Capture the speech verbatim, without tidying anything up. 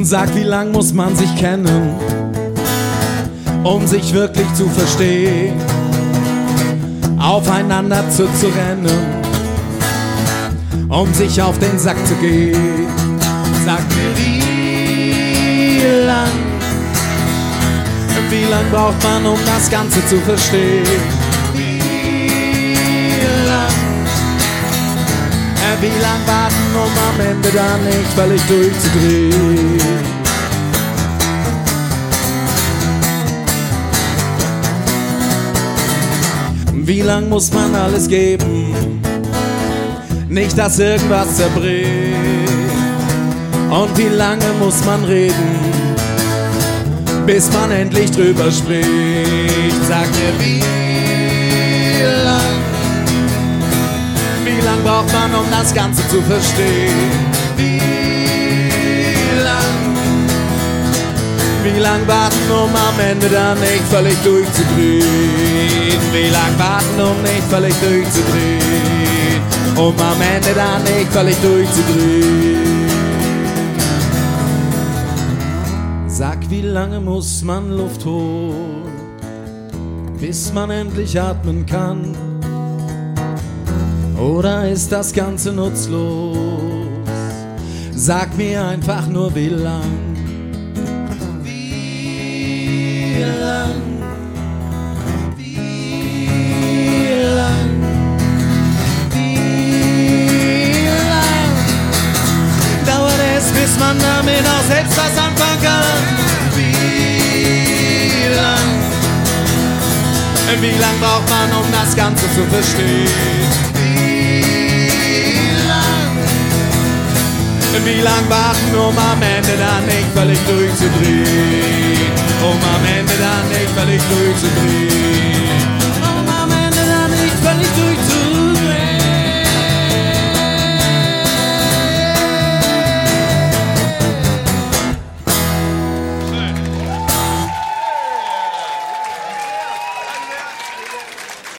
Sag, wie lang muss man sich kennen, um sich wirklich zu verstehen, aufeinander zuzurennen, um sich auf den Sack zu gehen. Sag mir, wie lang, wie lang braucht man, um das Ganze zu verstehen? Wie lang, äh, wie lang warten, um am Ende dann nicht völlig durchzudrehen? Wie lang muss man alles geben? Nicht, dass irgendwas zerbricht. Und wie lange muss man reden, bis man endlich drüber spricht? Sag mir, wie lang, wie lang braucht man, um das Ganze zu verstehen? Wie lang, wie lang warten, um am Ende dann nicht völlig durchzudrehen? Wie lang warten, um nicht völlig durchzudrehen? Um am Ende dann nicht völlig durchzudrehen. Sag, wie lange muss man Luft holen, bis man endlich atmen kann? Oder ist das Ganze nutzlos? Sag mir einfach nur, wie lang. Wie lang? Wie lang? Wie lang dauert es, bis man damit auch selbst was anfangen kann? Wie lang? Wie lang braucht man, um das Ganze zu verstehen? Wie lang? Wie lang warten, um am Ende dann nicht völlig durchzudrehen? Um am Ende dann nicht völlig durchzudrehen?